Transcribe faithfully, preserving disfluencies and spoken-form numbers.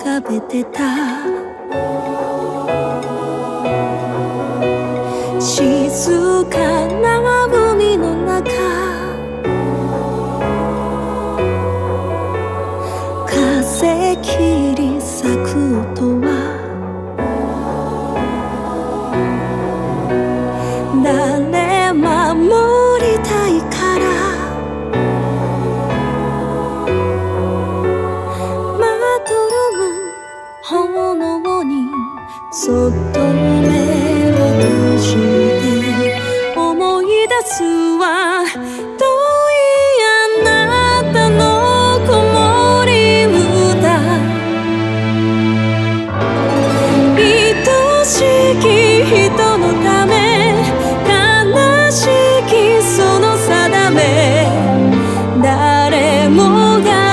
食べてた。静かな海の中、風切り裂く音は誰守りたいから、まどろむ炎にそっと目を閉じて思い出すわ。遠いあなたの子守歌、愛しき人のため、悲しきその定め、誰もが